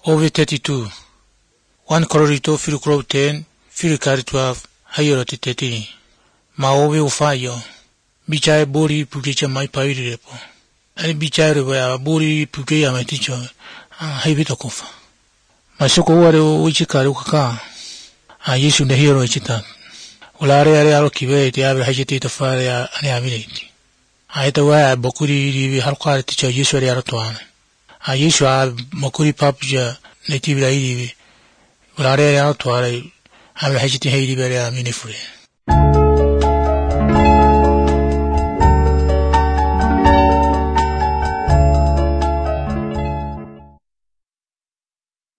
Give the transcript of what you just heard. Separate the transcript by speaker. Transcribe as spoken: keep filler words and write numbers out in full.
Speaker 1: Over thirty-two. One corridor fil crow ten, fil car twelve, higher thirty. Ma ove ufayo. Bichai bori pukicha mai pairepo. And bichai were bori pukia my teacher. Heavy to kofa. My soko ware uchikarukaka. I used to the hero chita. Ulare arokive, the average hesitate of fire and ability. I had a way Bokuri Halkar teacher usually Aratuan. I used to have Mokuri Papja native lady. Ulare Aratuare, I will hesitate very meaningfully.